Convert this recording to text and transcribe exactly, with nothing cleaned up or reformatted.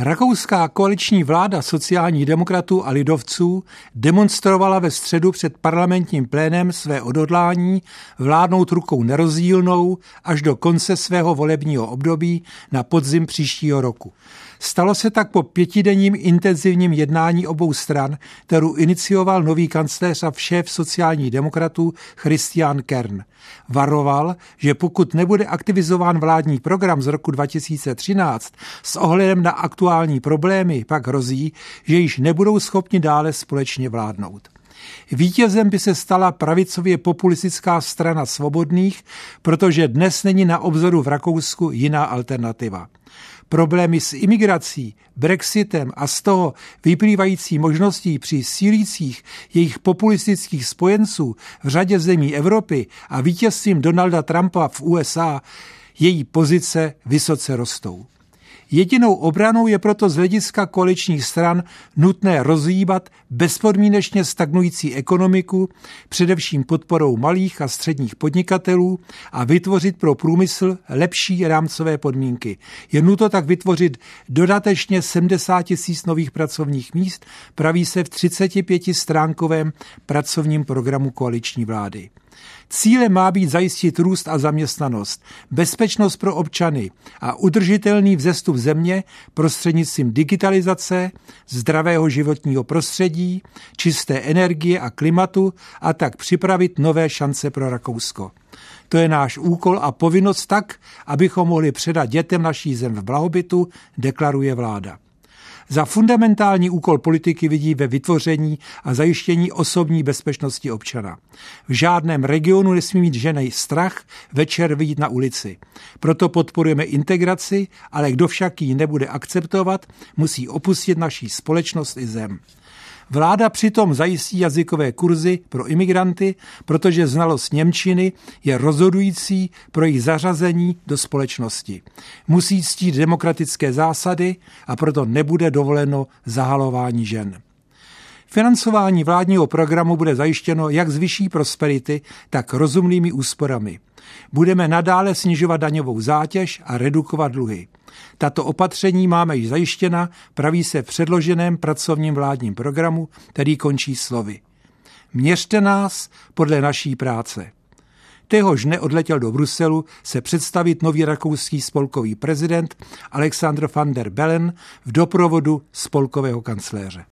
Rakouská koaliční vláda sociálních demokratů a lidovců demonstrovala ve středu před parlamentním plénem své odhodlání vládnout rukou nerozdílnou až do konce svého volebního období na podzim příštího roku. Stalo se tak po pětidenním intenzivním jednání obou stran, kterou inicioval nový kancléř a šéf sociálních demokratů Christian Kern. Varoval, že pokud nebude aktivizován vládní program z roku dva tisíce třináct s ohledem na aktuální problémy, pak hrozí, že již nebudou schopni dále společně vládnout. Vítězem by se stala pravicově populistická strana svobodných, protože dnes není na obzoru v Rakousku jiná alternativa. Problémy s imigrací, Brexitem a z toho vyplývající možností při sílících jejich populistických spojenců v řadě zemí Evropy a vítězstvím Donalda Trumpa v U S A její pozice vysoce rostou. Jedinou obranou je proto z hlediska koaličních stran nutné rozhýbat bezpodmínečně stagnující ekonomiku, především podporou malých a středních podnikatelů a vytvořit pro průmysl lepší rámcové podmínky. Je nutno tak vytvořit dodatečně sedmdesát tisíc nových pracovních míst, praví se v třicetipětistránkovém pracovním programu koaliční vlády. Cílem má být zajistit růst a zaměstnanost, bezpečnost pro občany a udržitelný vzestup země prostřednictvím digitalizace, zdravého životního prostředí, čisté energie a klimatu a tak připravit nové šance pro Rakousko. To je náš úkol a povinnost tak, abychom mohli předat dětem naší zem v blahobytu, deklaruje vláda. Za fundamentální úkol politiky vidí ve vytvoření a zajištění osobní bezpečnosti občana. V žádném regionu nesmí mít ženy strach večer vyjít na ulici. Proto podporujeme integraci, ale kdo však ji nebude akceptovat, musí opustit naší společnost i zem. Vláda přitom zajistí jazykové kurzy pro imigranty, protože znalost němčiny je rozhodující pro jejich zařazení do společnosti. Musí ctít demokratické zásady a proto nebude dovoleno zahalování žen. Financování vládního programu bude zajištěno jak z vyšší prosperity, tak rozumnými úsporami. Budeme nadále snižovat daňovou zátěž a redukovat dluhy. Tato opatření máme již zajištěna, praví se v předloženém pracovním vládním programu, který končí slovy. Měřte nás podle naší práce. Téhož dne odletěl do Bruselu se představit nový rakouský spolkový prezident Alexander van der Bellen v doprovodu spolkového kancléře.